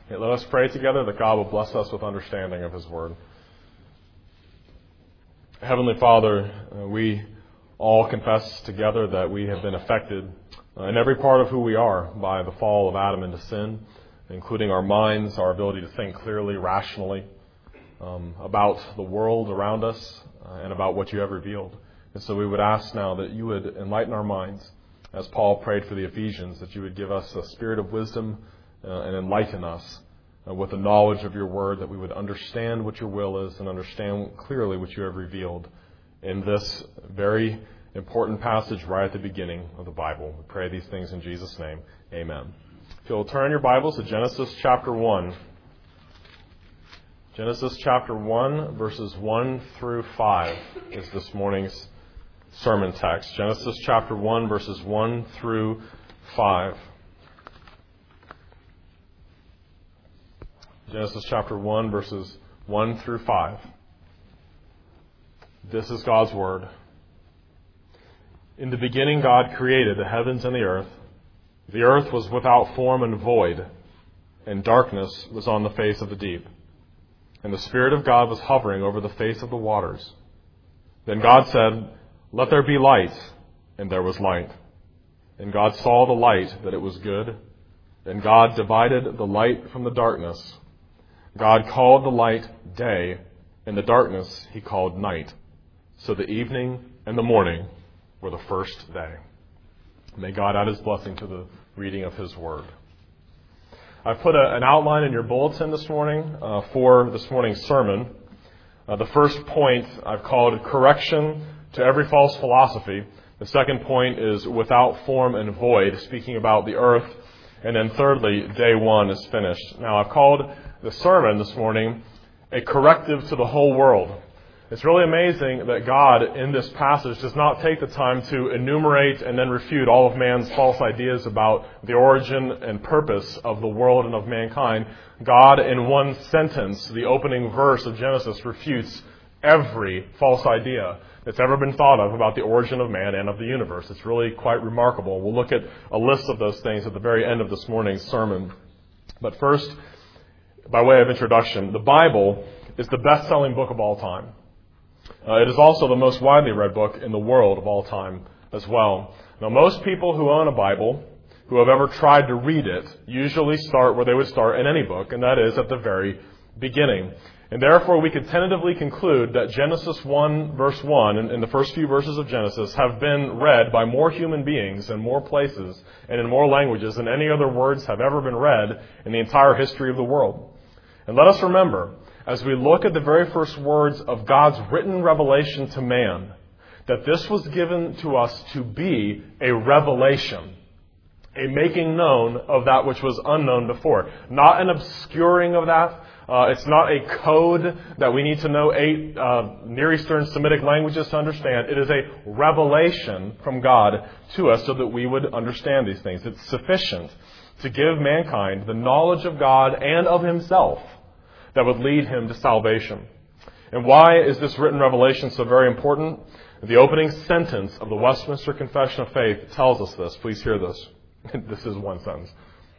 Let us pray together that God will bless us with understanding of His Word. Heavenly Father, we all confess together that we have been affected in every part of who we are by the fall of Adam into sin, including our minds, our ability to think clearly, rationally, about the world around us and about what you have revealed. And so we would ask now that you would enlighten our minds, as Paul prayed for the Ephesians, that you would give us a spirit of wisdom and enlighten us with the knowledge of your word, that we would understand what your will is and understand clearly what you have revealed in this very important passage right at the beginning of the Bible. We pray these things in Jesus' name. Amen. If you'll turn your Bibles to Genesis chapter 1. Genesis chapter 1, verses 1 through 5 is this morning's sermon text. Genesis chapter 1, verses 1 through 5. Genesis chapter 1, verses 1 through 5. This is God's Word. In the beginning God created the heavens and the earth. The earth was without form and void, and darkness was on the face of the deep. And the Spirit of God was hovering over the face of the waters. Then God said, "Let there be light," and there was light. And God saw the light, that it was good. And God divided the light from the darkness. God called the light day, and the darkness He called night. So the evening and the morning were the first day. May God add His blessing to the reading of His Word. I've put an outline in your bulletin this morning for this morning's sermon. The first point I've called correction to every false philosophy. The second point is without form and void, speaking about the earth. And then thirdly, day one is finished. Now I've called the sermon this morning a corrective to the whole world. It's really amazing that God in this passage does not take the time to enumerate and then refute all of man's false ideas about the origin and purpose of the world and of mankind. God, in one sentence, the opening verse of Genesis, refutes every false idea that's ever been thought of about the origin of man and of the universe. It's really quite remarkable. We'll look at a list of those things at the very end of this morning's sermon. But first, by way of introduction, the Bible is the best-selling book of all time. It is also the most widely read book in the world of all time as well. Now, most people who own a Bible, who have ever tried to read it, usually start where they would start in any book, and that is at the very beginning. And therefore, we could tentatively conclude that Genesis 1, verse 1, and the first few verses of Genesis, have been read by more human beings in more places and in more languages than any other words have ever been read in the entire history of the world. And let us remember, as we look at the very first words of God's written revelation to man, that this was given to us to be a revelation, a making known of that which was unknown before. Not an obscuring of that. It's not a code that we need to know 8 Near Eastern Semitic languages to understand. It is a revelation from God to us so that we would understand these things. It's sufficient to give mankind the knowledge of God and of Himself that would lead him to salvation. And why is this written revelation so very important? The opening sentence of the Westminster Confession of Faith tells us this. Please hear this. This is one sentence.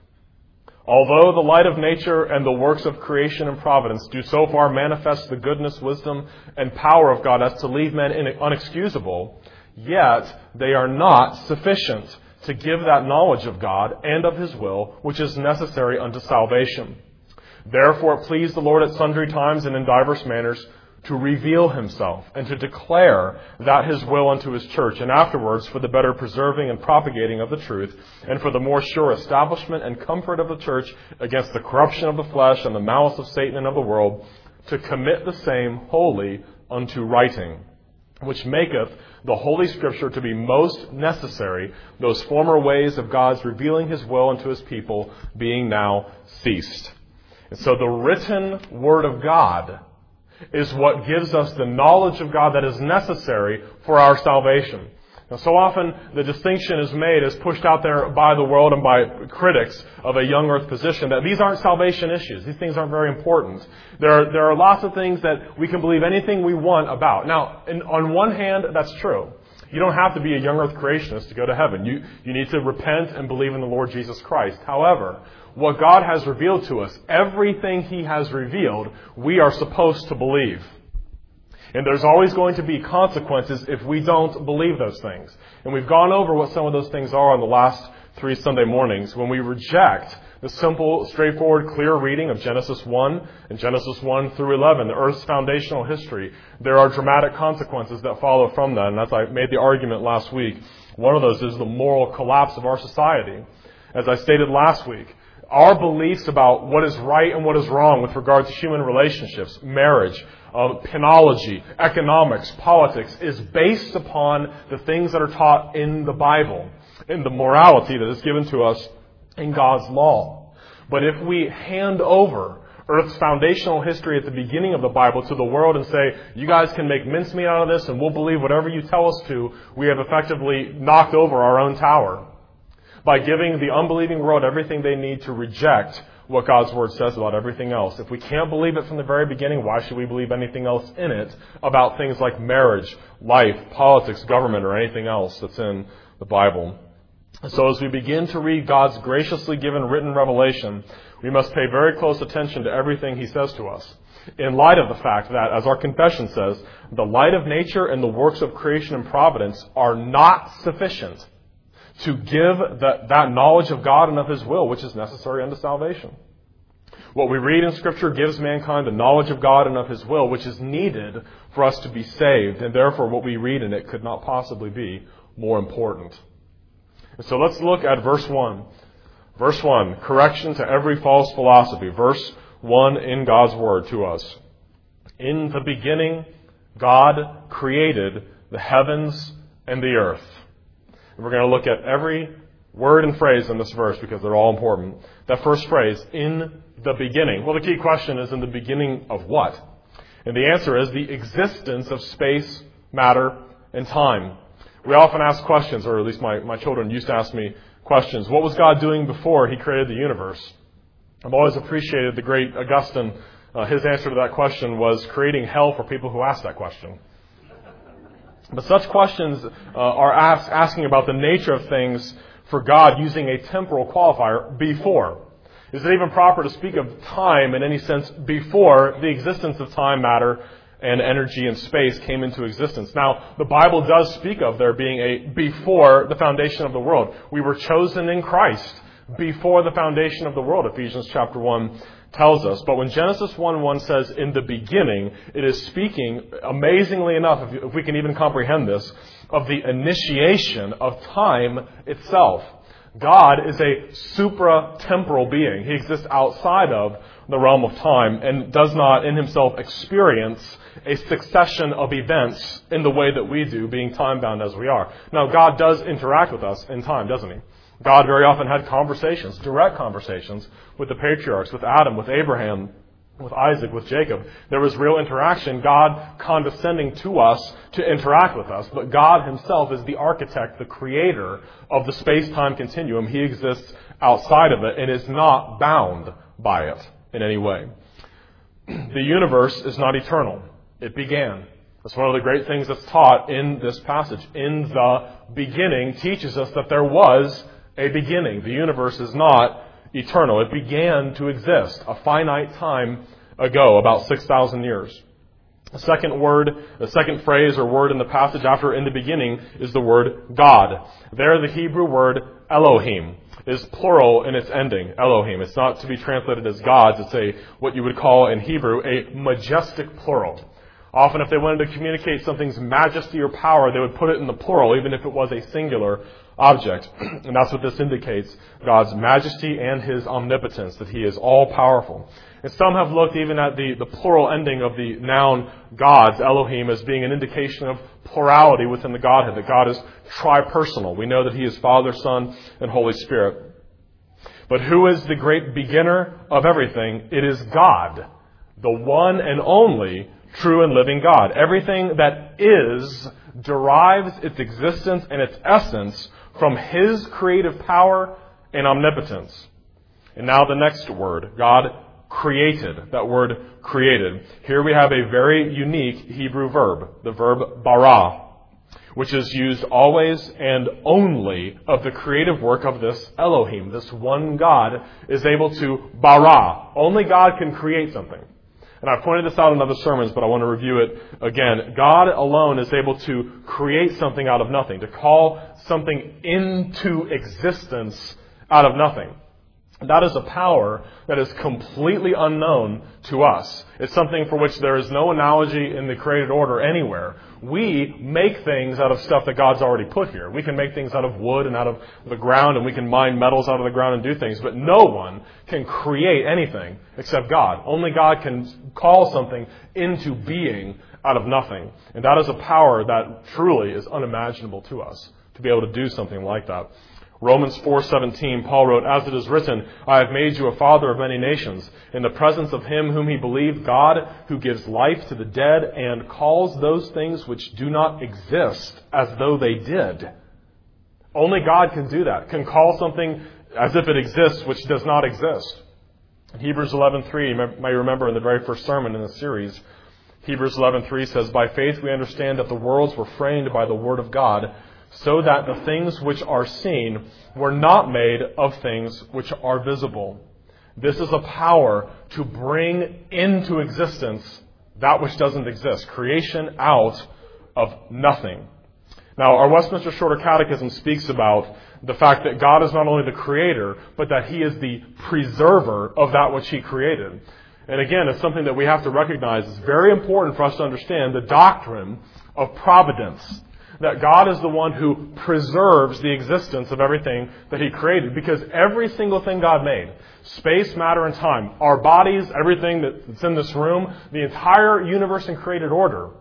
Although the light of nature and the works of creation and providence do so far manifest the goodness, wisdom, and power of God as to leave men unexcusable, yet they are not sufficient to give that knowledge of God and of His will which is necessary unto salvation. Therefore it pleased the Lord at sundry times and in divers manners to reveal Himself and to declare that His will unto His church, and afterwards for the better preserving and propagating of the truth, and for the more sure establishment and comfort of the church against the corruption of the flesh and the malice of Satan and of the world, to commit the same wholly unto writing, which maketh the Holy Scripture to be most necessary, those former ways of God's revealing His will unto His people being now ceased. And so the written Word of God is what gives us the knowledge of God that is necessary for our salvation. Now, so often the distinction is made, is pushed out there by the world and by critics of a young earth position, that these aren't salvation issues. These things aren't very important. There are lots of things that we can believe anything we want about. Now, on one hand, that's true. You don't have to be a young earth creationist to go to heaven. You need to repent and believe in the Lord Jesus Christ. However, what God has revealed to us, everything He has revealed, we are supposed to believe. And there's always going to be consequences if we don't believe those things. And we've gone over what some of those things are on the last 3 Sunday mornings. When we reject the simple, straightforward, clear reading of Genesis 1 and Genesis 1 through 11, the earth's foundational history, there are dramatic consequences that follow from that. And as I made the argument last week, one of those is the moral collapse of our society. As I stated last week, our beliefs about what is right and what is wrong with regard to human relationships, marriage, penology, economics, politics, is based upon the things that are taught in the Bible, in the morality that is given to us in God's law. But if we hand over Earth's foundational history at the beginning of the Bible to the world and say, you guys can make mincemeat out of this and we'll believe whatever you tell us to, we have effectively knocked over our own tower by giving the unbelieving world everything they need to reject what God's Word says about everything else. If we can't believe it from the very beginning, why should we believe anything else in it about things like marriage, life, politics, government, or anything else that's in the Bible? So as we begin to read God's graciously given written revelation, we must pay very close attention to everything He says to us, in light of the fact that, as our confession says, the light of nature and the works of creation and providence are not sufficient to give that knowledge of God and of His will, which is necessary unto salvation. What we read in Scripture gives mankind the knowledge of God and of His will, which is needed for us to be saved, and therefore what we read in it could not possibly be more important. And so let's look at verse 1. Verse 1, correction to every false philosophy. Verse 1 in God's Word to us. In the beginning, God created the heavens and the earth. And we're going to look at every word and phrase in this verse because they're all important. That first phrase, in the beginning. Well, the key question is, in the beginning of what? And the answer is the existence of space, matter, and time. We often ask questions, or at least my children used to ask me questions. What was God doing before He created the universe? I've always appreciated the great Augustine. His answer to that question was creating hell for people who ask that question. But such questions are asking about the nature of things for God using a temporal qualifier, before. Is it even proper to speak of time in any sense before the existence of time, matter, and energy and space came into existence? Now, the Bible does speak of there being a before the foundation of the world. We were chosen in Christ before the foundation of the world, Ephesians chapter 1 tells us. But when Genesis 1:1 says, in the beginning, it is speaking, amazingly enough, if we can even comprehend this, of the initiation of time itself. God is a supra-temporal being. He exists outside of the realm of time and does not in Himself experience a succession of events in the way that we do, being time-bound as we are. Now, God does interact with us in time, doesn't He? God very often had conversations, direct conversations, with the patriarchs, with Adam, with Abraham, with Isaac, with Jacob. There was real interaction, God condescending to us to interact with us. But God Himself is the architect, the creator of the space-time continuum. He exists outside of it and is not bound by it in any way. The universe is not eternal. It began. That's one of the great things that's taught in this passage. In the beginning teaches us that there was a beginning. The universe is not eternal. It began to exist a finite time ago, about 6,000 years. The second phrase or word in the passage after in the beginning is the word God. There, the Hebrew word Elohim is plural in its ending, Elohim. It's not to be translated as gods. It's what you would call in Hebrew a majestic plural. Often if they wanted to communicate something's majesty or power, they would put it in the plural, even if it was a singular object. And that's what this indicates, God's majesty and His omnipotence, that He is all-powerful. And some have looked even at the plural ending of the noun gods, Elohim, as being an indication of plurality within the Godhead, that God is tripersonal. We know that He is Father, Son, and Holy Spirit. But who is the great beginner of everything? It is God, the one and only true and living God. Everything that is derives its existence and its essence from His creative power and omnipotence. And now the next word, God created. That word created. Here we have a very unique Hebrew verb, the verb bara. which is used always and only of the creative work of this Elohim. This one God is able to bara. Only God can create something. And I've pointed this out in other sermons, but I want to review it again. God alone is able to create something out of nothing, to call something into existence out of nothing. That is a power that is completely unknown to us. It's something for which there is no analogy in the created order anywhere. We make things out of stuff that God's already put here. We can make things out of wood and out of the ground, and we can mine metals out of the ground and do things, but no one can create anything except God. Only God can call something into being out of nothing. And that is a power that truly is unimaginable to us, to be able to do something like that. Romans 4:17, Paul wrote, "As it is written, I have made you a father of many nations, in the presence of him whom he believed, God, who gives life to the dead and calls those things which do not exist as though they did." Only God can do that, can call something as if it exists which does not exist. Hebrews 11:3, you may remember in the very first sermon in the series, Hebrews 11:3 says, "By faith we understand that the worlds were framed by the word of God, so that the things which are seen were not made of things which are visible." This is a power to bring into existence that which doesn't exist. Creation out of nothing. Now, our Westminster Shorter Catechism speaks about the fact that God is not only the creator, but that he is the preserver of that which he created. And again, it's something that we have to recognize. It's very important for us to understand the doctrine of providence. That God is the one who preserves the existence of everything that he created. Because every single thing God made, space, matter, and time, our bodies, everything that's in this room, the entire universe and created order,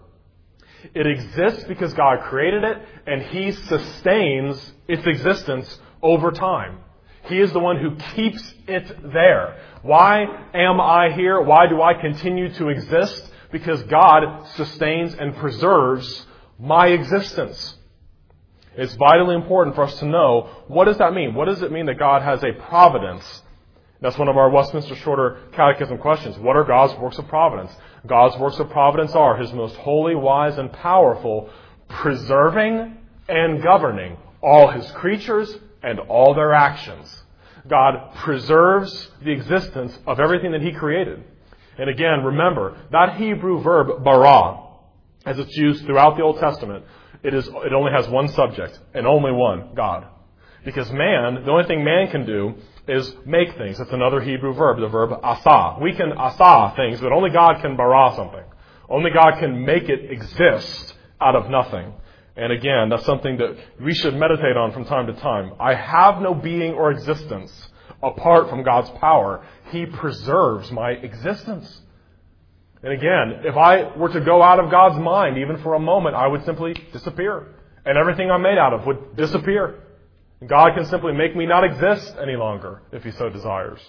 it exists because God created it, and he sustains its existence over time. He is the one who keeps it there. Why am I here? Why do I continue to exist? Because God sustains and preserves my existence. It's vitally important for us to know, what does that mean? What does it mean that God has a providence? That's one of our Westminster Shorter Catechism questions. What are God's works of providence? God's works of providence are his most holy, wise, and powerful, preserving and governing all his creatures and all their actions. God preserves the existence of everything that he created. And again, remember, that Hebrew verb, bara, as it's used throughout the Old Testament, it only has one subject, and only one, God. Because man, the only thing man can do is make things. It's another Hebrew verb, the verb asa. We can asa things, but only God can bara something. Only God can make it exist out of nothing. And again, that's something that we should meditate on from time to time. I have no being or existence apart from God's power. He preserves my existence. And again, if I were to go out of God's mind, even for a moment, I would simply disappear. And everything I'm made out of would disappear. God can simply make me not exist any longer, if he so desires.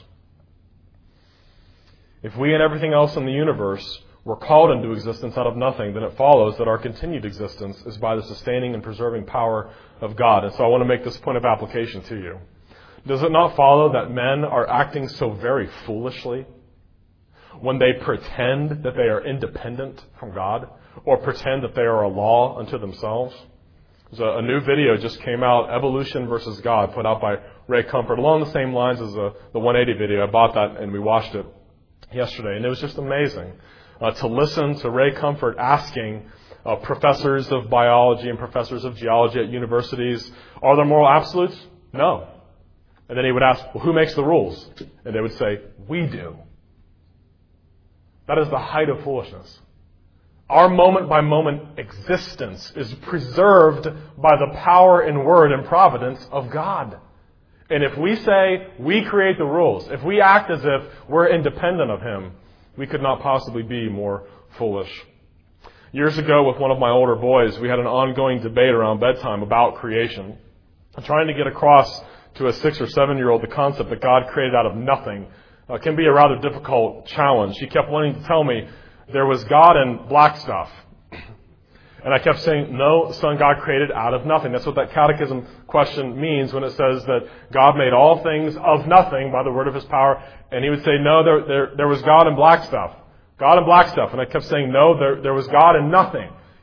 If we and everything else in the universe were called into existence out of nothing, then it follows that our continued existence is by the sustaining and preserving power of God. And so I want to make this point of application to you. Does it not follow that men are acting so very foolishly when they pretend that they are independent from God, or pretend that they are a law unto themselves? There's a new video just came out, Evolution versus God, put out by Ray Comfort, along the same lines as the 180 video. I bought that and we watched it yesterday, and it was just amazing to listen to Ray Comfort asking professors of biology and professors of geology at universities, are there moral absolutes? No. And then he would ask, well, who makes the rules? And they would say, we do. That is the height of foolishness. Our moment-by-moment existence is preserved by the power and word and providence of God. And if we say we create the rules, if we act as if we're independent of him, we could not possibly be more foolish. Years ago, with one of my older boys, we had an ongoing debate around bedtime about creation. Trying to get across to a 6 or 7-year-old the concept that God created out of nothing can be a rather difficult challenge. He kept wanting to tell me there was God and black stuff. And I kept saying, no, son, God created out of nothing. That's what that catechism question means when it says that God made all things of nothing by the word of his power. And he would say, no, there was God and black stuff. God and black stuff. And I kept saying, no, there was God and nothing.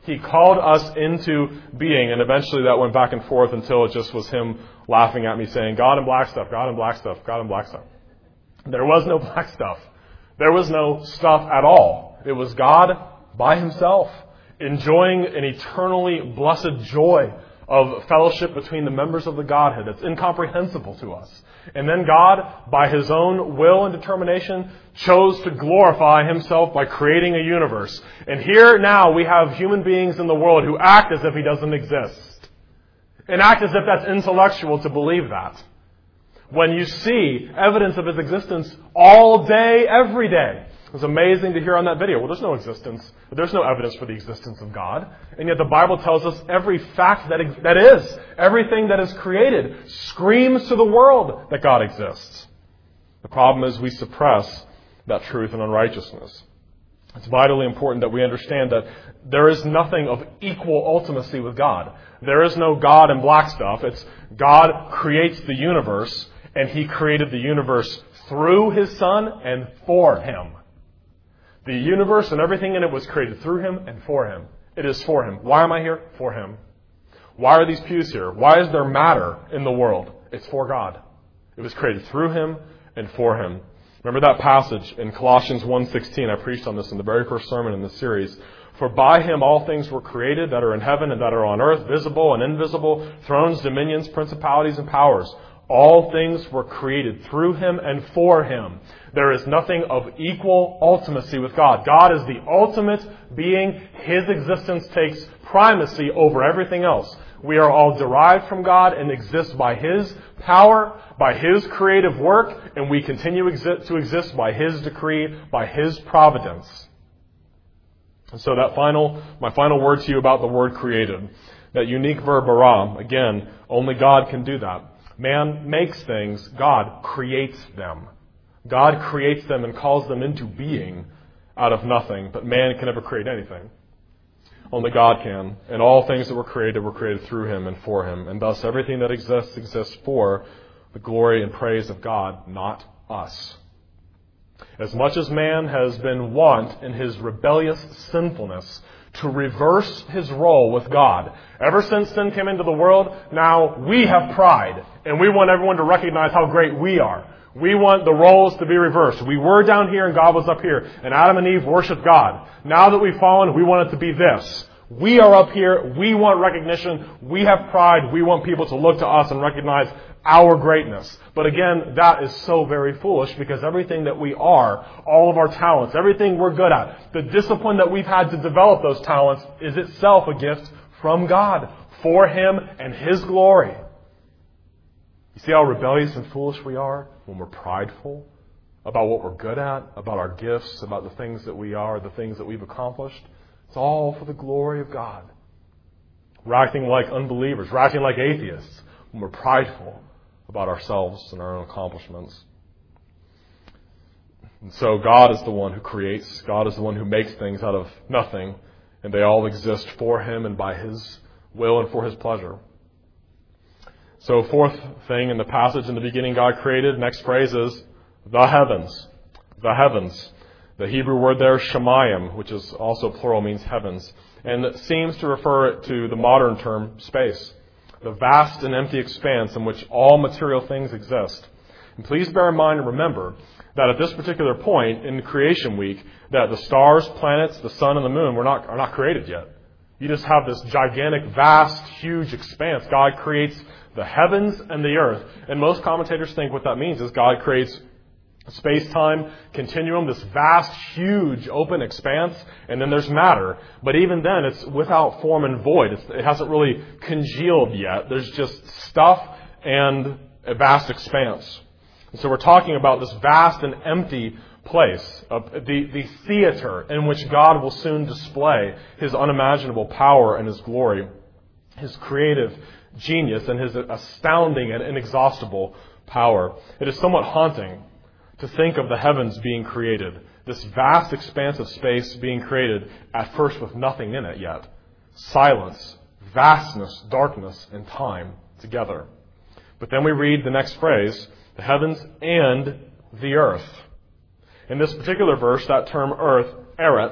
He called us into being, and eventually that went back and forth until it just was him laughing at me saying, God and black stuff, God and black stuff, God and black stuff. There was no black stuff. There was no stuff at all. It was God by himself, enjoying an eternally blessed joy of fellowship between the members of the Godhead that's incomprehensible to us. And then God, by his own will and determination, chose to glorify himself by creating a universe. And here now we have human beings in the world who act as if he doesn't exist. And act as if that's intellectual to believe that. When you see evidence of his existence all day, every day. It was amazing to hear on that video. Well, there's no existence. There's no evidence for the existence of God. And yet the Bible tells us every fact that is, everything that is created screams to the world that God exists. The problem is we suppress that truth in unrighteousness. It's vitally important that we understand that there is nothing of equal ultimacy with God. There is no God and black stuff. It's God creates the universe, and he created the universe through his Son and for him. The universe and everything in it was created through him and for him. It is for him. Why am I here? For him. Why are these pews here? Why is there matter in the world? It's for God. It was created through him and for him. Remember that passage in Colossians 1:16. I preached on this in the very first sermon in this series. For by him all things were created that are in heaven and that are on earth, visible and invisible, thrones, dominions, principalities, and powers. All things were created through him and for him. There is nothing of equal ultimacy with God. God is the ultimate being. His existence takes primacy over everything else. We are all derived from God and exist by his power, by his creative work, and we continue to exist by his decree, by his providence. And so my final word to you about the word created, that unique verb bara, again, only God can do that. Man makes things, God creates them. God creates them and calls them into being out of nothing, but man can never create anything. Only God can. And all things that were created through him and for him. And thus everything that exists for the glory and praise of God, not us. As much as man has been wont in his rebellious sinfulness to reverse his role with God. Ever since sin came into the world, now we have pride, and we want everyone to recognize how great we are. We want the roles to be reversed. We were down here and God was up here, and Adam and Eve worshiped God. Now that we've fallen, we want it to be this. We are up here, we want recognition, we have pride, we want people to look to us and recognize our greatness. But again, that is so very foolish because everything that we are, all of our talents, everything we're good at, the discipline that we've had to develop those talents is itself a gift from God for him and his glory. You see how rebellious and foolish we are when we're prideful about what we're good at, about our gifts, about the things that we are, the things that we've accomplished? It's all for the glory of God. We're acting like unbelievers. We're acting like atheists when we're prideful about ourselves and our own accomplishments. And so God is the one who creates. God is the one who makes things out of nothing. And they all exist for him and by his will and for his pleasure. So fourth thing in the passage, in the beginning God created. Next phrase is the heavens. The heavens. The Hebrew word there, shemayim, which is also plural, means heavens. And it seems to refer to the modern term space. The vast and empty expanse in which all material things exist. And please bear in mind and remember that at this particular point in creation week, that the stars, planets, the sun, and the moon are not created yet. You just have this gigantic, vast, huge expanse. God creates the heavens and the earth. And most commentators think what that means is God creates space-time continuum, this vast, huge, open expanse, and then there's matter. But even then, it's without form and void. It hasn't really congealed yet. There's just stuff and a vast expanse. And so we're talking about this vast and empty place, the theater in which God will soon display his unimaginable power and his glory, his creative genius, and his astounding and inexhaustible power. It is somewhat haunting to think of the heavens being created, this vast expanse of space being created, at first with nothing in it yet. Silence, vastness, darkness, and time together. But then we read the next phrase, the heavens and the earth. In this particular verse, that term earth, eretz,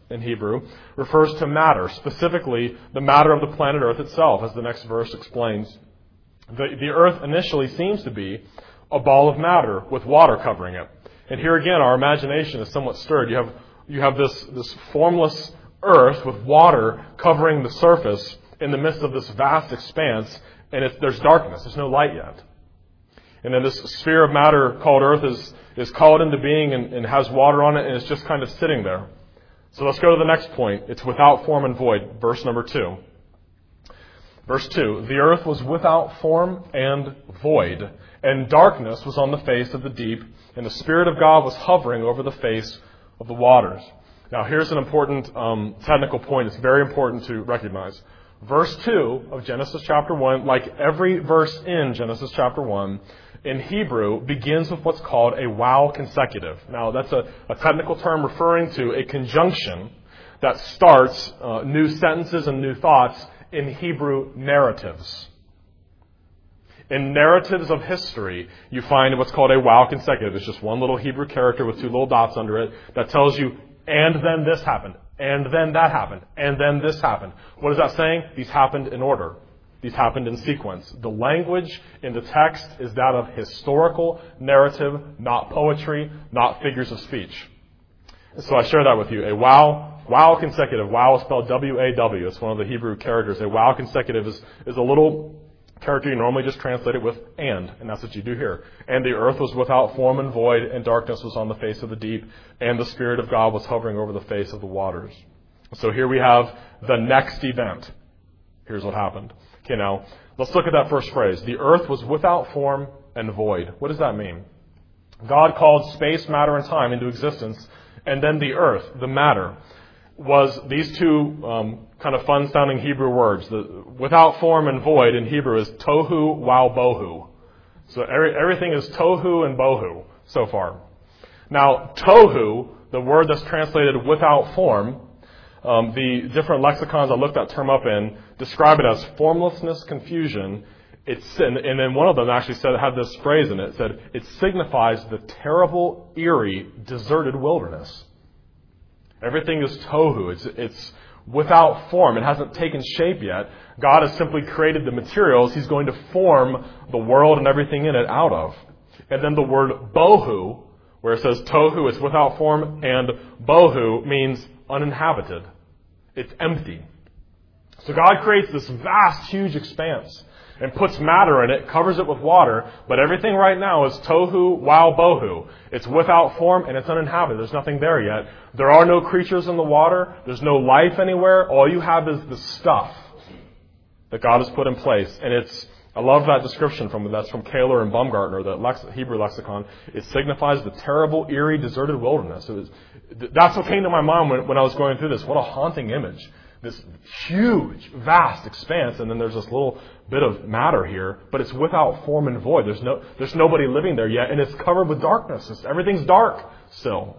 in Hebrew refers to matter, specifically the matter of the planet Earth itself, as the next verse explains. The Earth initially seems to be a ball of matter with water covering it. And here again, our imagination is somewhat stirred. You have this formless Earth with water covering the surface in the midst of this vast expanse, and there's darkness. There's no light yet. And then this sphere of matter called Earth is called into being and has water on it, and it's just kind of sitting there. So let's go to the next point. It's without form and void, verse number 2. Verse 2, the earth was without form and void, and darkness was on the face of the deep, and the Spirit of God was hovering over the face of the waters. Now here's an important technical point. It's very important to recognize. Verse 2 of Genesis chapter 1, like every verse in Genesis chapter 1, in Hebrew begins with what's called a wow consecutive. Now that's a technical term referring to a conjunction that starts new sentences and new thoughts in Hebrew narratives. In narratives of history, you find what's called a wow consecutive. It's just one little Hebrew character with two little dots under it that tells you, and then this happened, and then that happened, and then this happened. What is that saying? These happened in order. These happened in sequence. The language in the text is that of historical narrative, not poetry, not figures of speech. So I share that with you. A wow consecutive. Wow is spelled W-A-W. It's one of the Hebrew characters. A wow consecutive is a little character you normally just translate it with and that's what you do here. And the earth was without form and void, and darkness was on the face of the deep, and the Spirit of God was hovering over the face of the waters. So here we have the next event. Here's what happened. Okay, now, let's look at that first phrase. The earth was without form and void. What does that mean? God called space, matter, and time into existence, and then the earth, the matter, was these two kind of fun-sounding Hebrew words. The without form and void in Hebrew is tohu wow bohu. So everything is tohu and bohu so far. Now, tohu, the word that's translated without form, the different lexicons I looked that term up in describe it as formlessness, confusion. And then one of them actually had this phrase in it. It said, it signifies the terrible, eerie, deserted wilderness. Everything is tohu. It's without form. It hasn't taken shape yet. God has simply created the materials He's going to form the world and everything in it out of. And then the word bohu, where it says tohu, it's without form, and bohu means uninhabited. It's empty. So God creates this vast, huge expanse and puts matter in it, covers it with water, but everything right now is tohu wow bohu. It's without form and it's uninhabited. There's nothing there yet. There are no creatures in the water. There's no life anywhere. All you have is the stuff that God has put in place. And I love that description that's from Kaler and Baumgartner, the Hebrew lexicon. It signifies the terrible, eerie, deserted wilderness. That's what came to my mind when I was going through this. What a haunting image. This huge, vast expanse, and then there's this little bit of matter here, but it's without form and void. There's nobody living there yet, and it's covered with darkness. Everything's dark still.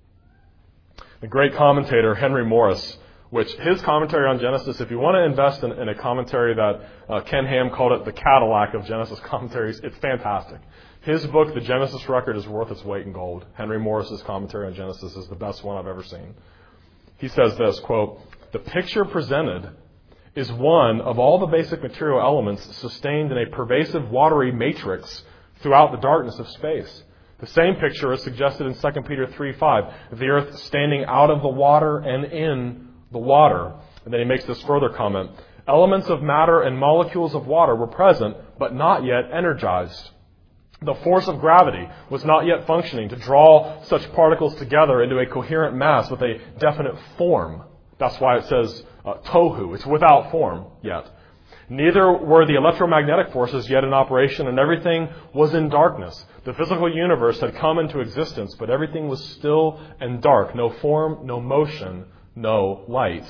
The great commentator Henry Morris, which his commentary on Genesis, if you want to invest in a commentary that Ken Ham called it the Cadillac of Genesis commentaries, it's fantastic. His book, The Genesis Record, is worth its weight in gold. Henry Morris's commentary on Genesis is the best one I've ever seen. He says this, quote, the picture presented is one of all the basic material elements sustained in a pervasive watery matrix throughout the darkness of space. The same picture is suggested in 2 Peter 3:5, the earth standing out of the water and in the water. And then he makes this further comment. Elements of matter and molecules of water were present, but not yet energized. The force of gravity was not yet functioning to draw such particles together into a coherent mass with a definite form. That's why it says tohu. It's without form yet. Neither were the electromagnetic forces yet in operation, and everything was in darkness. The physical universe had come into existence, but everything was still and dark. No form, no motion, no light.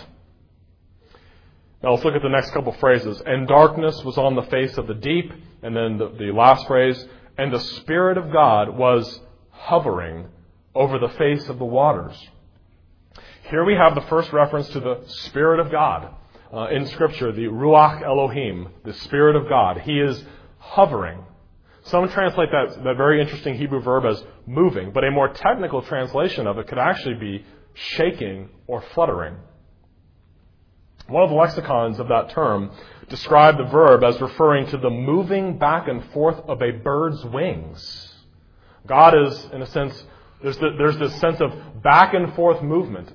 Now let's look at the next couple phrases. And darkness was on the face of the deep. And then the last phrase, and the Spirit of God was hovering over the face of the waters. Here we have the first reference to the Spirit of God in Scripture, the Ruach Elohim, the Spirit of God. He is hovering. Some translate that very interesting Hebrew verb as moving, but a more technical translation of it could actually be shaking, or fluttering. One of the lexicons of that term described the verb as referring to the moving back and forth of a bird's wings. God is, in a sense, there's this sense of back and forth movement,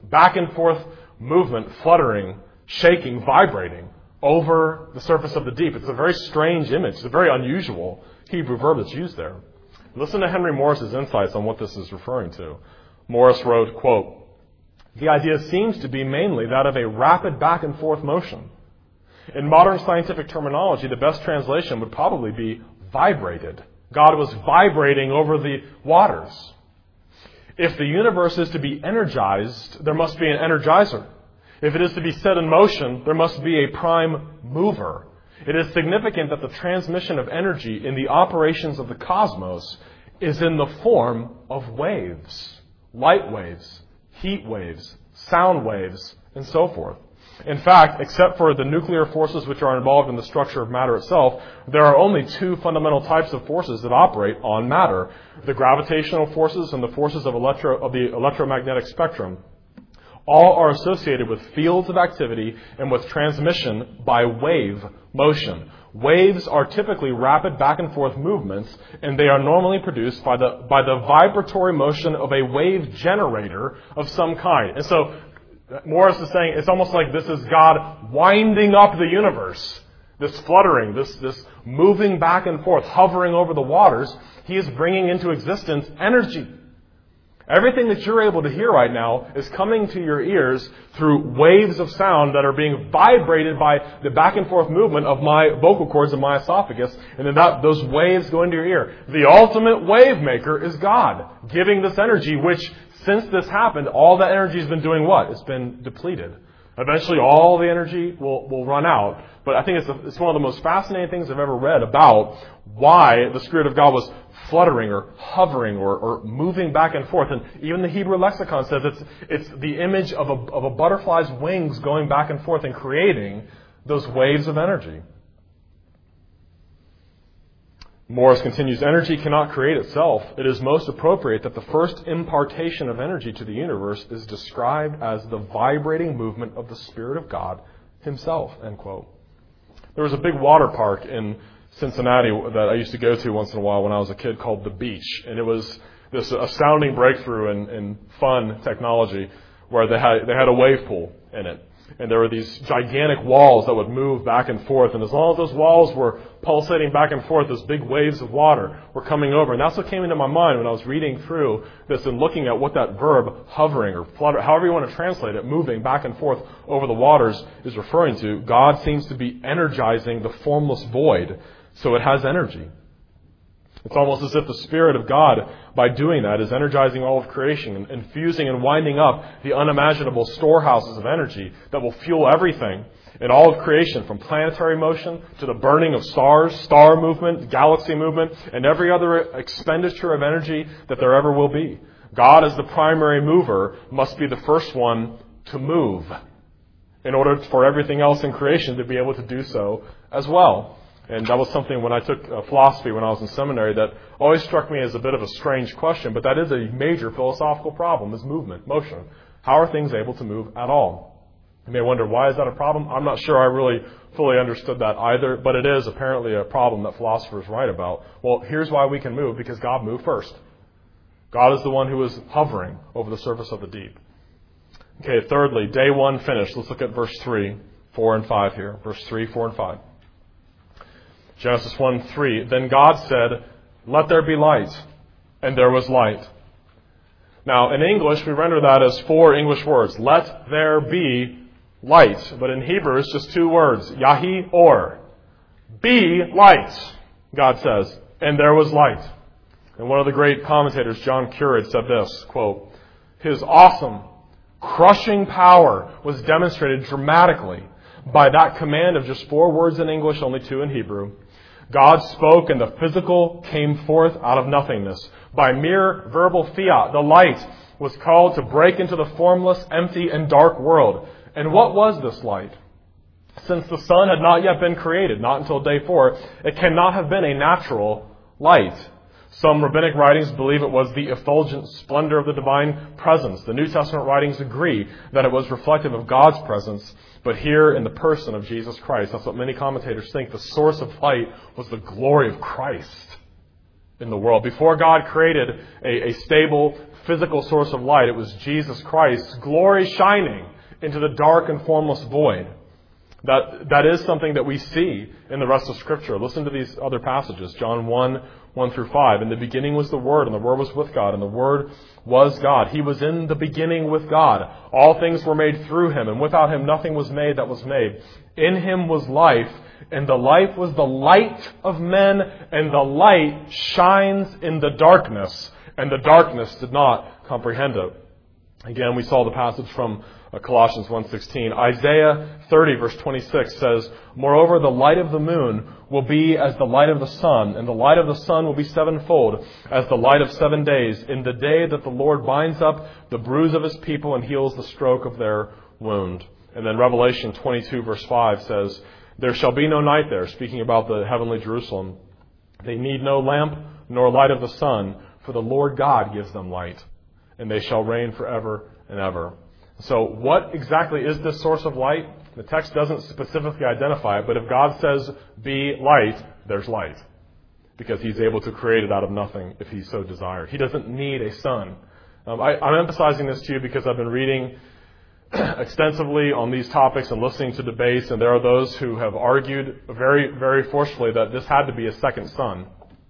fluttering, shaking, vibrating over the surface of the deep. It's a very strange image. It's a very unusual Hebrew verb that's used there. Listen to Henry Morris's insights on what this is referring to. Morris wrote, quote, "The idea seems to be mainly that of a rapid back and forth motion. In modern scientific terminology, the best translation would probably be vibrated. God was vibrating over the waters. If the universe is to be energized, there must be an energizer. If it is to be set in motion, there must be a prime mover. It is significant that the transmission of energy in the operations of the cosmos is in the form of waves, light waves, heat waves, sound waves, and so forth. In fact, except for the nuclear forces which are involved in the structure of matter itself, there are only two fundamental types of forces that operate on matter: the gravitational forces and the forces of the electromagnetic spectrum. All are associated with fields of activity and with transmission by wave motion. Waves are typically rapid back and forth movements, and they are normally produced by the vibratory motion of a wave generator of some kind." And so Morris is saying it's almost like this is God winding up the universe. This fluttering, this moving back and forth, hovering over the waters. He is bringing into existence energy. Everything that you're able to hear right now is coming to your ears through waves of sound that are being vibrated by the back and forth movement of my vocal cords and my esophagus, and then those waves go into your ear. The ultimate wave maker is God, giving this energy, which, since this happened, all that energy has been doing what? It's been depleted. Eventually, all the energy will run out. But I think it's one of the most fascinating things I've ever read about why the Spirit of God was fluttering or hovering or moving back and forth. And even the Hebrew lexicon says it's the image of a butterfly's wings going back and forth and creating those waves of energy. Morris continues, "Energy cannot create itself. It is most appropriate that the first impartation of energy to the universe is described as the vibrating movement of the Spirit of God Himself." End quote. There was a big water park in Cincinnati that I used to go to once in a while when I was a kid called The Beach. And it was this astounding breakthrough in fun technology where they had a wave pool in it. And there were these gigantic walls that would move back and forth. And as long as those walls were pulsating back and forth, those big waves of water were coming over. And that's what came into my mind when I was reading through this and looking at what that verb, hovering or flutter, however you want to translate it, moving back and forth over the waters, is referring to. God seems to be energizing the formless void so it has energy. It's almost as if the Spirit of God, by doing that, is energizing all of creation and infusing and winding up the unimaginable storehouses of energy that will fuel everything in all of creation, from planetary motion to the burning of stars, star movement, galaxy movement, and every other expenditure of energy that there ever will be. God, as the primary mover, must be the first one to move in order for everything else in creation to be able to do so as well. And that was something when I took philosophy when I was in seminary that always struck me as a bit of a strange question, but that is a major philosophical problem, is movement, motion. How are things able to move at all? You may wonder, why is that a problem? I'm not sure I really fully understood that either, but it is apparently a problem that philosophers write about. Well, here's why we can move, because God moved first. God is the one who is hovering over the surface of the deep. Okay, thirdly, day one finished. Let's look at verse 3, 4, and 5 here. Verse 3, 4, and 5. Genesis 1:3. Then God said, "Let there be light," and there was light. Now, in English, we render that as 4 English words. Let there be light. But in Hebrew, it's just 2 words. Yahi or. Be light, God says. And there was light. And one of the great commentators, John Currid, said this, quote, "His awesome, crushing power was demonstrated dramatically by that command of just 4 words in English, only 2 in Hebrew. God spoke and the physical came forth out of nothingness. By mere verbal fiat, the light was called to break into the formless, empty, and dark world. And what was this light? Since the sun had not yet been created, not until day 4, it cannot have been a natural light. Some rabbinic writings believe it was the effulgent splendor of the divine presence. The New Testament writings agree that it was reflective of God's presence, but here in the person of Jesus Christ. That's what many commentators think. The source of light was the glory of Christ in the world. Before God created a stable, physical source of light, it was Jesus Christ's glory shining into the dark and formless void. That is something that we see in the rest of Scripture. Listen to these other passages. John 1:1-5. In the beginning was the Word, and the Word was with God, and the Word was God. He was in the beginning with God. All things were made through Him, and without Him nothing was made that was made. In Him was life, and the life was the light of men, and the light shines in the darkness, and the darkness did not comprehend it. Again, we saw the passage from Colossians 1:16. Isaiah 30 verse 26 says, Moreover, the light of the moon will be as the light of the sun, and the light of the sun will be sevenfold, as the light of 7 days, in the day that the Lord binds up the bruise of His people and heals the stroke of their wound. And then Revelation 22 verse 5 says, There shall be no night there, speaking about the heavenly Jerusalem. They need no lamp nor light of the sun, for the Lord God gives them light, and they shall reign forever and ever. So what exactly is this source of light? The text doesn't specifically identify it, but if God says, be light, there's light. Because He's able to create it out of nothing if He so desired. He doesn't need a sun. I'm emphasizing this to you because I've been reading extensively on these topics and listening to debates, and there are those who have argued very, very forcefully that this had to be a second sun.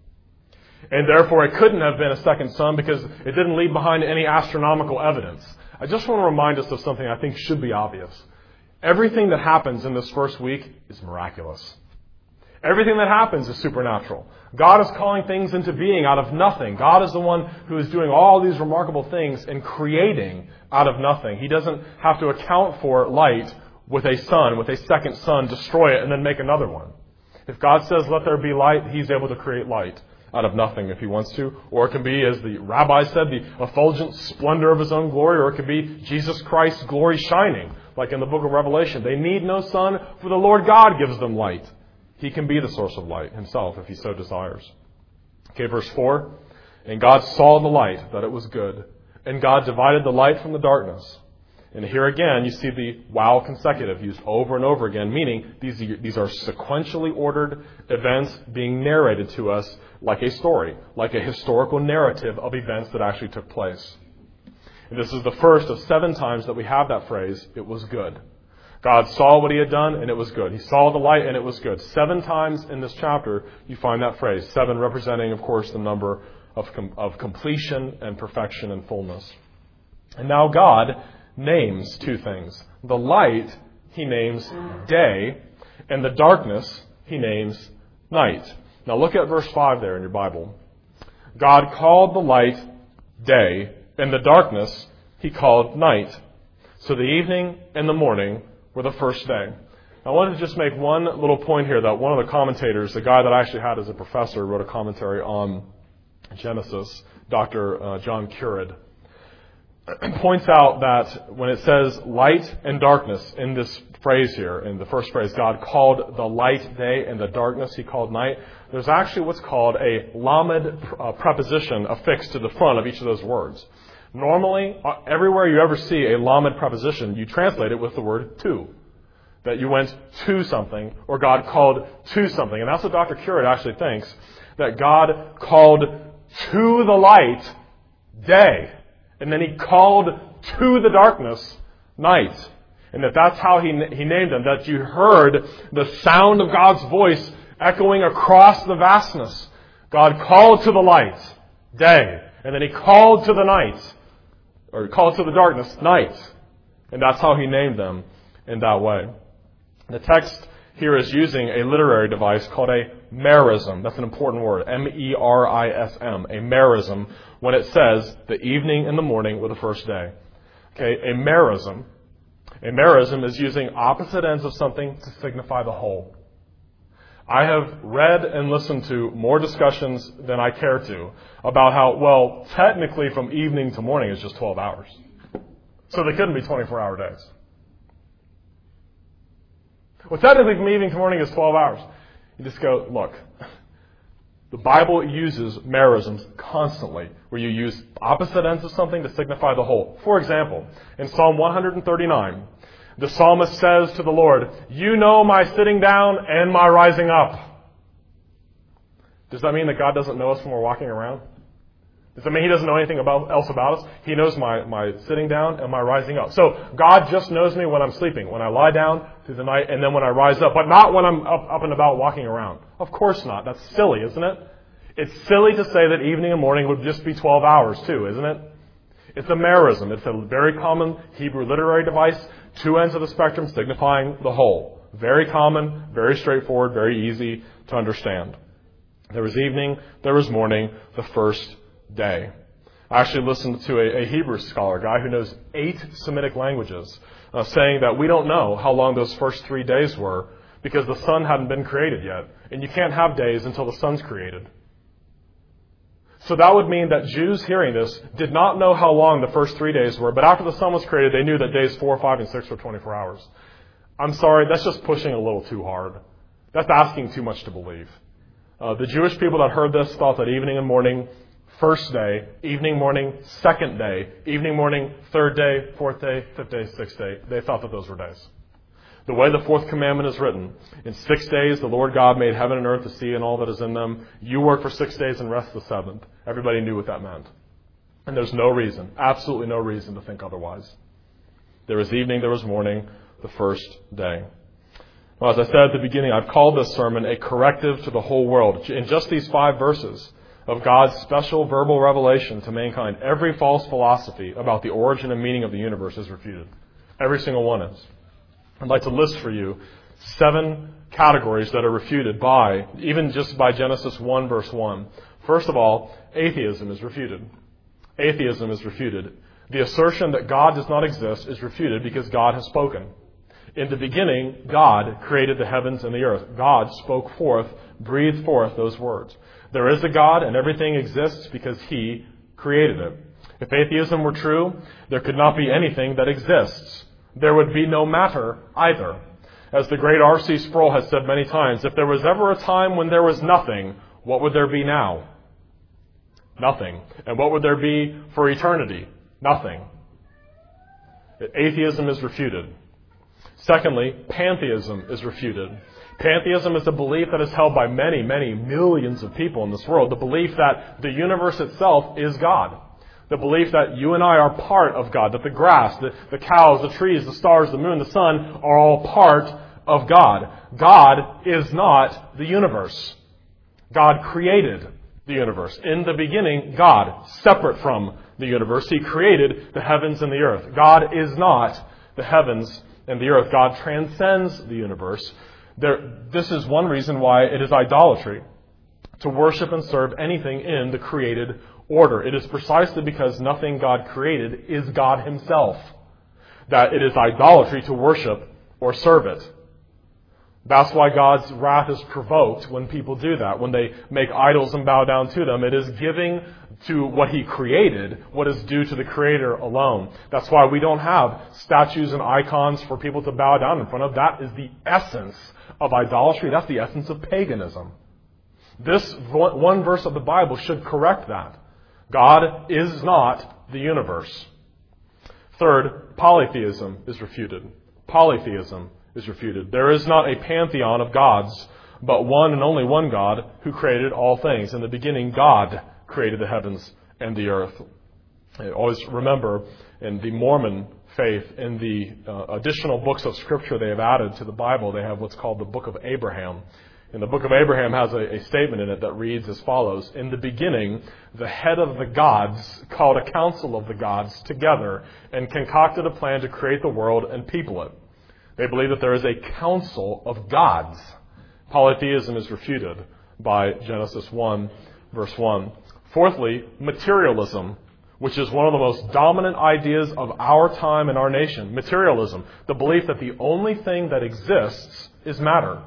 And therefore it couldn't have been a second sun because it didn't leave behind any astronomical evidence. I just want to remind us of something I think should be obvious. Everything that happens in this first week is miraculous. Everything that happens is supernatural. God is calling things into being out of nothing. God is the one who is doing all these remarkable things and creating out of nothing. He doesn't have to account for light with a sun, with a second sun, destroy it, and then make another one. If God says, let there be light, He's able to create light out of nothing if He wants to. Or it can be, as the rabbi said, the effulgent splendor of His own glory. Or it could be Jesus Christ's glory shining, like in the book of Revelation. They need no sun, for the Lord God gives them light. He can be the source of light Himself if He so desires. Okay, verse 4. And God saw the light, that it was good. And God divided the light from the darkness. And here again, you see the wow consecutive used over and over again, meaning these are sequentially ordered events being narrated to us like a story, like a historical narrative of events that actually took place. And this is the first of 7 times that we have that phrase, it was good. God saw what He had done, and it was good. He saw the light, and it was good. 7 times in this chapter, you find that phrase. 7 representing, of course, the number of completion and perfection and fullness. And now God names 2 things. The light He names day, and the darkness He names night. Now look at verse 5 there in your Bible. God called the light day, and the darkness He called night. So the evening and the morning were the first day. Now, I wanted to just make one little point here that one of the commentators, the guy that I actually had as a professor, wrote a commentary on Genesis, Dr. John Currid, points out that when it says light and darkness in this phrase here, in the first phrase, God called the light day and the darkness He called night, there's actually what's called a lamed preposition affixed to the front of each of those words. Normally, everywhere you ever see a lamed preposition, you translate it with the word to. That you went to something, or God called to something. And that's what Dr. Currid actually thinks, that God called to the light day, and then He called to the darkness night. And that's how He named them, that you heard the sound of God's voice echoing across the vastness. God called to the light day, and then He called to the night, or called to the darkness night. And that's how He named them in that way. The text here is using a literary device called a merism. That's an important word. M-E-R-I-S-M. A merism, when it says the evening and the morning were the first day. Okay, a merism. A merism is using opposite ends of something to signify the whole. I have read and listened to more discussions than I care to about how, well, technically from evening to morning is just 12 hours. So they couldn't be 24-hour days. Well, technically from evening to morning is 12 hours. You just go, look, The Bible uses merisms constantly, where you use opposite ends of something to signify the whole. For example, in Psalm 139, the psalmist says to the Lord, "You know my sitting down and my rising up." Does that mean that God doesn't know us when we're walking around? Does that mean He doesn't know anything else about us? He knows my sitting down and my rising up. So God just knows me when I'm sleeping, when I lie down through the night, and then when I rise up, but not when I'm up and about walking around. Of course not. That's silly, isn't it? It's silly to say that evening and morning would just be 12 hours too, isn't it? It's a merism. It's a very common Hebrew literary device. Two ends of the spectrum signifying the whole. Very common, very straightforward, very easy to understand. There was evening, there was morning, the first day. I actually listened to a Hebrew scholar, a guy who knows 8 Semitic languages, saying that we don't know how long those first 3 days were because the sun hadn't been created yet. And you can't have days until the sun's created. So that would mean that Jews hearing this did not know how long the first 3 days were, but after the sun was created, they knew that days 4, 5, and 6 were 24 hours. I'm sorry, that's just pushing a little too hard. That's asking too much to believe. The Jewish people that heard this thought that evening and morning, first day, evening, morning, second day, evening, morning, third day, fourth day, fifth day, sixth day. They thought that those were days. The way the fourth commandment is written, in 6 days the Lord God made heaven and earth, the sea, and all that is in them. You work for 6 days and rest the seventh. Everybody knew what that meant. And there's no reason, absolutely no reason to think otherwise. There was evening, there was morning, the first day. Well, as I said at the beginning, I've called this sermon a corrective to the whole world. In just these 5 verses of God's special verbal revelation to mankind, every false philosophy about the origin and meaning of the universe is refuted. Every single one is. I'd like to list for you 7 categories that are refuted even just by Genesis 1 verse 1. First of all, atheism is refuted. Atheism is refuted. The assertion that God does not exist is refuted because God has spoken. In the beginning, God created the heavens and the earth. God spoke forth, breathed forth those words. There is a God and everything exists because He created it. If atheism were true, there could not be anything that exists. There would be no matter either. As the great R.C. Sproul has said many times, if there was ever a time when there was nothing, what would there be now? Nothing. And what would there be for eternity? Nothing. Atheism is refuted. Secondly, pantheism is refuted. Pantheism is a belief that is held by many, many millions of people in this world. The belief that the universe itself is God. The belief that you and I are part of God, that the grass, the cows, the trees, the stars, the moon, the sun are all part of God. God is not the universe. God created the universe. In the beginning, God, separate from the universe, He created the heavens and the earth. God is not the heavens and the earth. God transcends the universe. This is one reason why it is idolatry to worship and serve anything in the created order. It is precisely because nothing God created is God Himself that it is idolatry to worship or serve it. That's why God's wrath is provoked when people do that. When they make idols and bow down to them, it is giving to what He created what is due to the Creator alone. That's why we don't have statues and icons for people to bow down in front of. That is the essence of idolatry. That's the essence of paganism. This one verse of the Bible should correct that. God is not the universe. Third, polytheism is refuted. Polytheism is refuted. There is not a pantheon of gods, but one and only one God who created all things. In the beginning, God created the heavens and the earth. I always remember in the Mormon faith, in the additional books of Scripture they have added to the Bible, they have what's called the Book of Abraham. And the Book of Abraham has a statement in it that reads as follows: in the beginning, the head of the gods called a council of the gods together and concocted a plan to create the world and people it. They believe that there is a council of gods. Polytheism is refuted by Genesis 1, verse 1. Fourthly, materialism, which is one of the most dominant ideas of our time and our nation. Materialism, the belief that the only thing that exists is matter.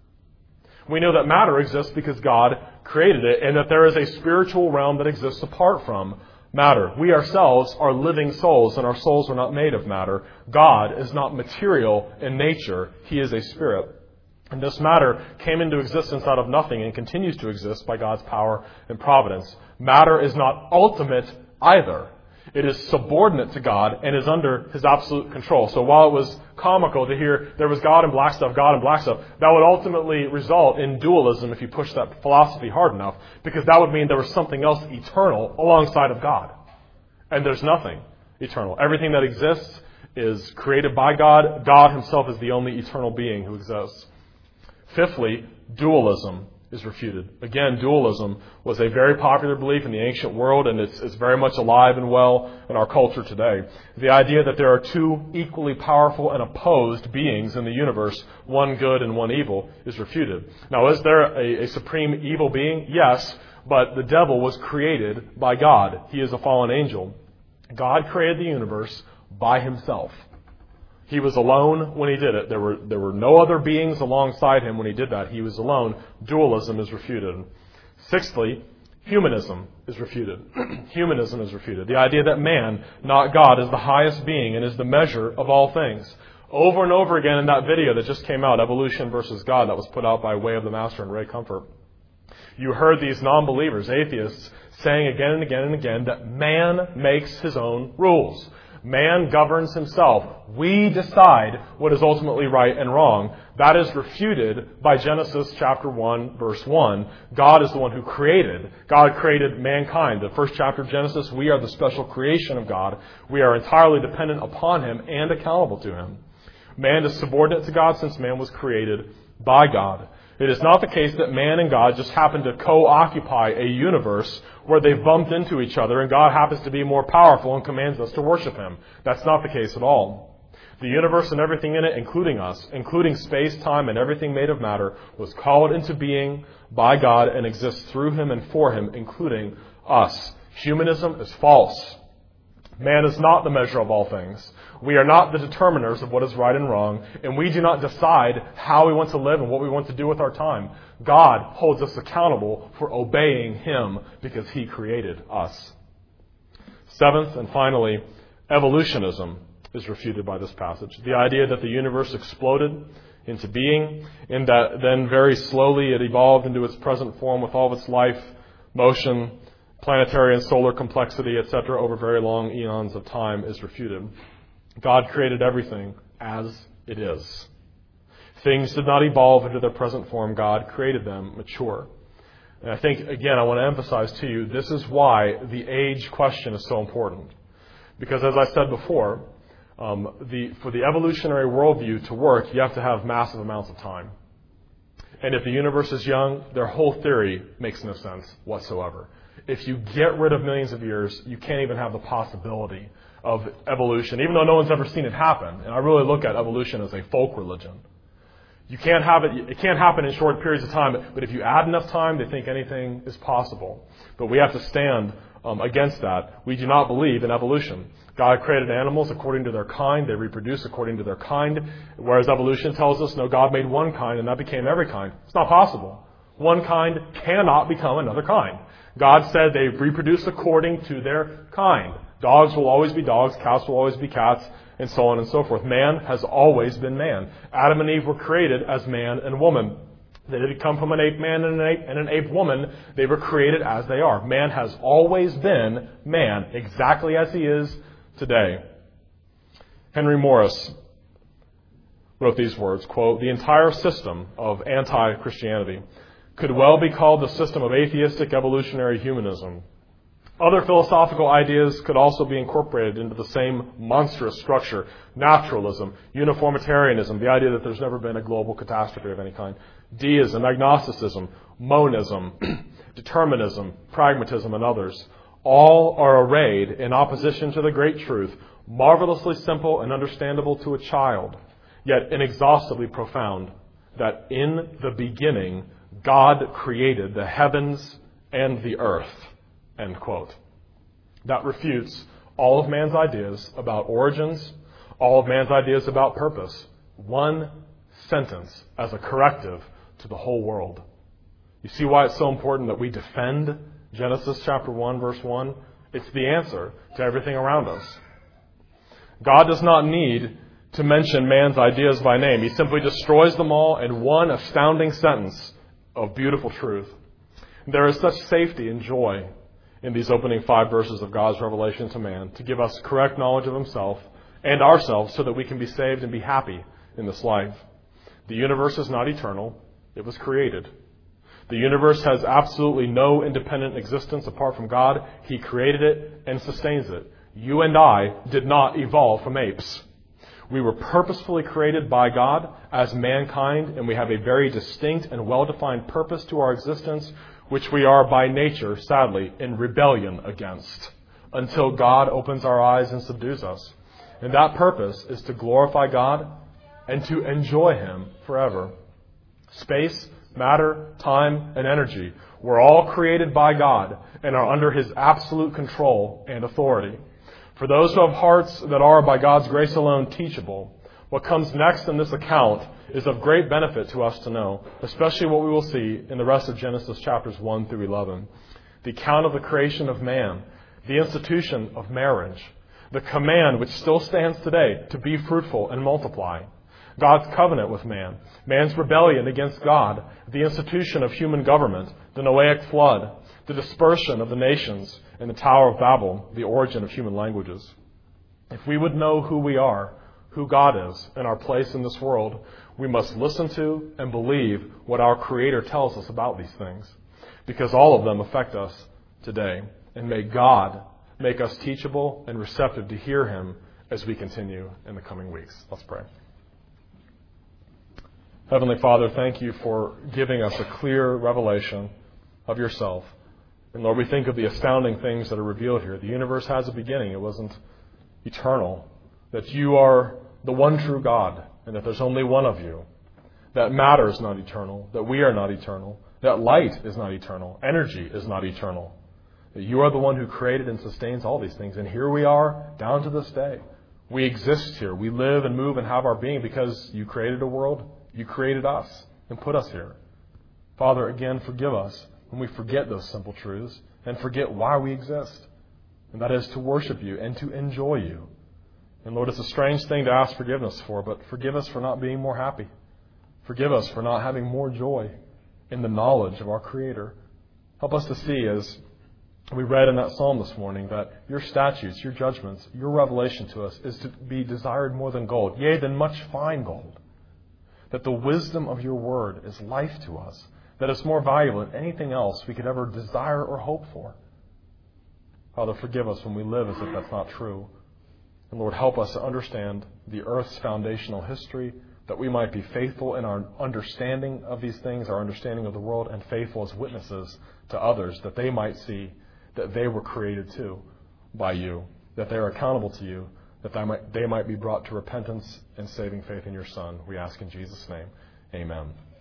We know that matter exists because God created it, and that there is a spiritual realm that exists apart from matter. We ourselves are living souls, and our souls are not made of matter. God is not material in nature. He is a spirit. And this matter came into existence out of nothing and continues to exist by God's power and providence. Matter is not ultimate either. It is subordinate to God and is under His absolute control. So while it was comical to hear there was God and black stuff, God and black stuff, that would ultimately result in dualism if you push that philosophy hard enough, because that would mean there was something else eternal alongside of God. And there's nothing eternal. Everything that exists is created by God. God Himself is the only eternal being who exists. Fifthly, dualism is refuted. Again, dualism was a very popular belief in the ancient world, and it's very much alive and well in our culture today. The idea that there are two equally powerful and opposed beings in the universe, one good and one evil, is refuted. Now, is there a supreme evil being? Yes, but the devil was created by God. He is a fallen angel. God created the universe by Himself. He was alone when He did it. There were no other beings alongside Him when He did that. He was alone. Dualism is refuted. Sixthly, humanism is refuted. Humanism is refuted. The idea that man, not God, is the highest being and is the measure of all things. Over and over again in that video that just came out, Evolution versus God, that was put out by Way of the Master and Ray Comfort, you heard these non-believers, atheists, saying again and again and again that man makes his own rules. Man governs himself. We decide what is ultimately right and wrong. That is refuted by Genesis chapter 1, verse 1. God is the one who created. God created mankind. The first chapter of Genesis, we are the special creation of God. We are entirely dependent upon Him and accountable to Him. Man is subordinate to God since man was created by God. It is not the case that man and God just happen to co-occupy a universe where they've bumped into each other and God happens to be more powerful and commands us to worship Him. That's not the case at all. The universe and everything in it, including us, including space, time, and everything made of matter, was called into being by God and exists through Him and for Him, including us. Humanism is false. Man is not the measure of all things. We are not the determiners of what is right and wrong, and we do not decide how we want to live and what we want to do with our time. God holds us accountable for obeying Him because He created us. Seventh and finally, evolutionism is refuted by this passage. The idea that the universe exploded into being and that then very slowly it evolved into its present form with all of its life, motion, planetary and solar complexity, etc., over very long eons of time is refuted. God created everything as it is. Things did not evolve into their present form. God created them mature. And I think, again, I want to emphasize to you, this is why the age question is so important. Because as I said before, for the evolutionary worldview to work, you have to have massive amounts of time. And if the universe is young, their whole theory makes no sense whatsoever. If you get rid of millions of years, you can't even have the possibility of evolution, even though no one's ever seen it happen. And I really look at evolution as a folk religion. You can't have it can't happen in short periods of time, but if you add enough time, they think anything is possible. But we have to stand against that. We do not believe in evolution. God created animals according to their kind. They reproduce according to their kind. Whereas evolution tells us, no, God made one kind and that became every kind. It's not possible. One kind cannot become another kind. God said they reproduce according to their kind. Dogs will always be dogs, cats will always be cats, and so on and so forth. Man has always been man. Adam and Eve were created as man and woman. They didn't come from an ape man and an ape woman. They were created as they are. Man has always been man, exactly as he is today. Henry Morris wrote these words, quote, "The entire system of anti-Christianity could well be called the system of atheistic evolutionary humanism. Other philosophical ideas could also be incorporated into the same monstrous structure. Naturalism, uniformitarianism, the idea that there's never been a global catastrophe of any kind, deism, agnosticism, monism, determinism, pragmatism, and others. All are arrayed in opposition to the great truth, marvelously simple and understandable to a child, yet inexhaustibly profound, that in the beginning God created the heavens and the earth." End quote. That refutes all of man's ideas about origins, all of man's ideas about purpose. One sentence as a corrective to the whole world. You see why it's so important that we defend Genesis chapter 1, verse 1? It's the answer to everything around us. God does not need to mention man's ideas by name. He simply destroys them all in one astounding sentence of beautiful truth. There is such safety and joy in these opening 5 verses of God's revelation to man to give us correct knowledge of himself and ourselves so that we can be saved and be happy in this life. The universe is not eternal. It was created. The universe has absolutely no independent existence apart from God. He created it and sustains it. You and I did not evolve from apes. We were purposefully created by God as mankind, and we have a very distinct and well-defined purpose to our existence, which we are by nature, sadly, in rebellion against, until God opens our eyes and subdues us. And that purpose is to glorify God and to enjoy Him forever. Space, matter, time, and energy were all created by God and are under His absolute control and authority. For those who have hearts that are, by God's grace alone, teachable, what comes next in this account is of great benefit to us to know, especially what we will see in the rest of Genesis chapters 1 through 11. The account of the creation of man, the institution of marriage, the command which still stands today to be fruitful and multiply, God's covenant with man, man's rebellion against God, the institution of human government, the Noahic flood, the dispersion of the nations, and the Tower of Babel, the origin of human languages. If we would know who we are, who God is, and our place in this world, we must listen to and believe what our Creator tells us about these things, because all of them affect us today. And may God make us teachable and receptive to hear Him as we continue in the coming weeks. Let's pray. Heavenly Father, thank You for giving us a clear revelation of Yourself. And Lord, we think of the astounding things that are revealed here. The universe has a beginning. It wasn't eternal. That You are the one true God, and that there's only one of You. That matter is not eternal. That we are not eternal. That light is not eternal. Energy is not eternal. That You are the one who created and sustains all these things. And here we are, down to this day. We exist here. We live and move and have our being because You created a world. You created us and put us here. Father, again, forgive us when we forget those simple truths and forget why we exist. And that is to worship You and to enjoy You. And Lord, it's a strange thing to ask forgiveness for, but forgive us for not being more happy. Forgive us for not having more joy in the knowledge of our Creator. Help us to see, as we read in that psalm this morning, that Your statutes, Your judgments, Your revelation to us is to be desired more than gold, yea, than much fine gold. That the wisdom of Your word is life to us, that it's more valuable than anything else we could ever desire or hope for. Father, forgive us when we live as if that's not true. And Lord, help us to understand the earth's foundational history, that we might be faithful in our understanding of these things, our understanding of the world, and faithful as witnesses to others, that they might see that they were created too by You, that they are accountable to You, that they might be brought to repentance and saving faith in Your Son. We ask in Jesus' name, amen.